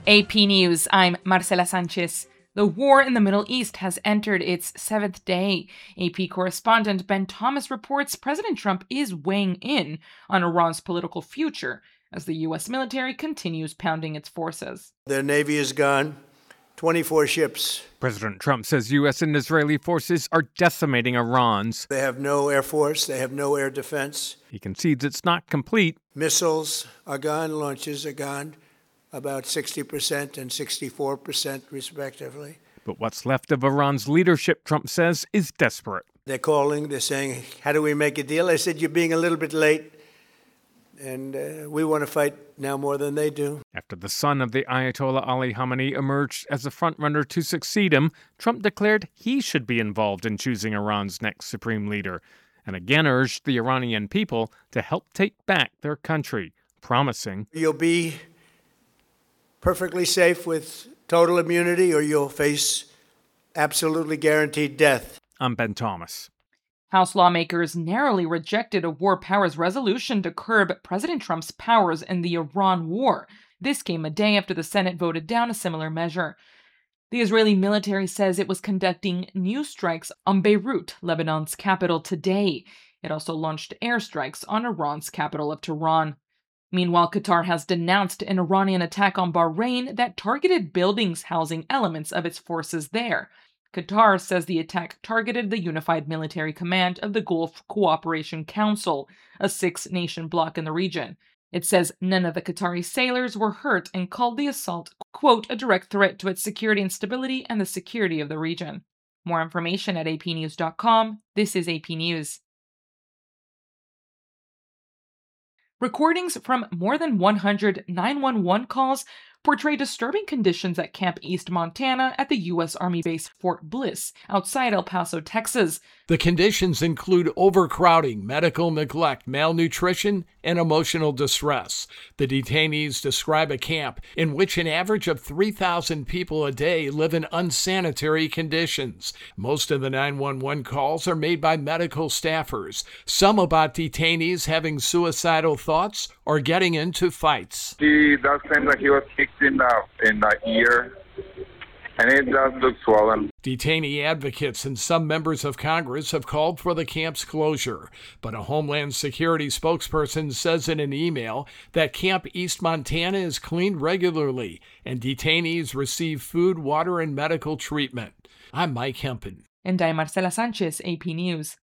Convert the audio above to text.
AP News, I'm Marcela Sanchez. The war in the Middle East has entered its 7th day. AP correspondent Ben Thomas reports President Trump is weighing in on Iran's political future as the U.S. military continues pounding its forces. Their Navy is gone. 24 ships. President Trump says U.S. and Israeli forces are decimating Iran's. They have no air force. They have no air defense. He concedes it's not complete. Missiles are gone. Launches are gone. About 60% and 64% respectively. But what's left of Iran's leadership, Trump says, is desperate. They're calling. They're saying, how do we make a deal? I said, you're being a little bit late. And we want to fight now more than they do. After the son of the Ayatollah Ali Khamenei emerged as a frontrunner to succeed him, Trump declared he should be involved in choosing Iran's next supreme leader, and again urged the Iranian people to help take back their country, promising, "You'll be perfectly safe with total immunity, or you'll face absolutely guaranteed death." I'm Ben Thomas. House lawmakers narrowly rejected a war powers resolution to curb President Trump's powers in the Iran war. This came a day after the Senate voted down a similar measure. The Israeli military says it was conducting new strikes on Beirut, Lebanon's capital, today. It also launched airstrikes on Iran's capital of Tehran. Meanwhile, Qatar has denounced an Iranian attack on Bahrain that targeted buildings housing elements of its forces there. Qatar says the attack targeted the Unified Military Command of the Gulf Cooperation Council, a 6-nation bloc in the region. It says none of the Qatari sailors were hurt and called the assault, quote, a direct threat to its security and stability and the security of the region. More information at apnews.com. This is AP News. Recordings from more than 100 911 calls portray disturbing conditions at Camp East Montana at the U.S. Army Base Fort Bliss, outside El Paso, Texas. The conditions include overcrowding, medical neglect, malnutrition, and emotional distress. The detainees describe a camp in which an average of 3,000 people a day live in unsanitary conditions. Most of the 911 calls are made by medical staffers, some about detainees having suicidal thoughts or getting into fights. He does seem like he was kicked in the ear, and it does look swollen. Detainee advocates and some members of Congress have called for the camp's closure, but a Homeland Security spokesperson says in an email that Camp East Montana is cleaned regularly and detainees receive food, water, and medical treatment. I'm Mike Hempen. And I'm Marcela Sanchez, AP News.